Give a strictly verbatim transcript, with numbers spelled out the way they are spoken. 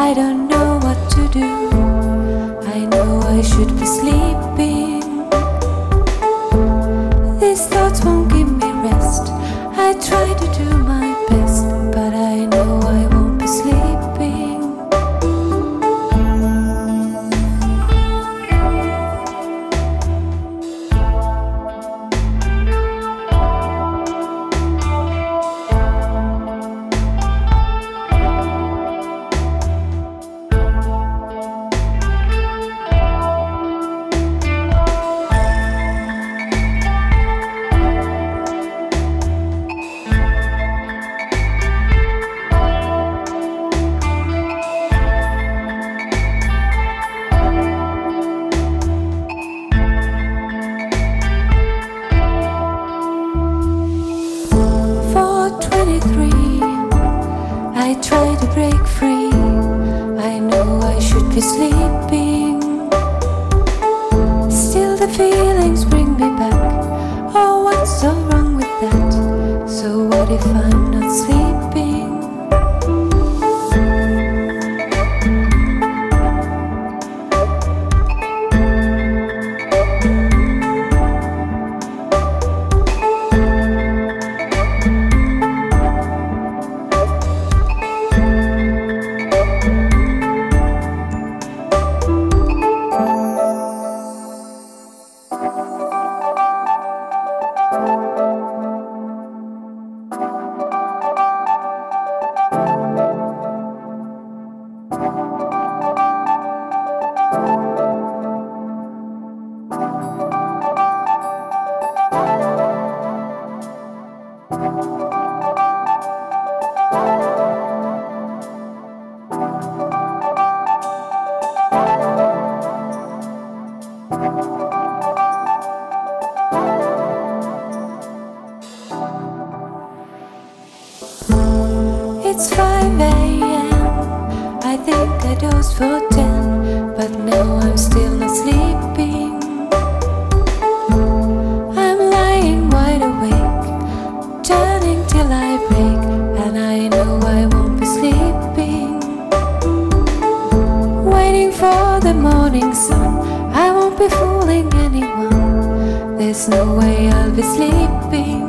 I don't know what to do. I know I should be sleeping. These thoughts won't give me rest. I try to do my best, but I know I won't be sleeping. twenty-three, I try to break free. I know I should be sleeping. Still the feelings bring me back. Oh, what's so wrong with that? So what if I'm not sleeping? It's five a m I think I dozed for ten, but now I'm still not sleeping. I'm lying wide awake, turning till I break, and I know I won't be sleeping. Waiting for the morning sun, I won't be fooling anyone. There's no way I'll be sleeping.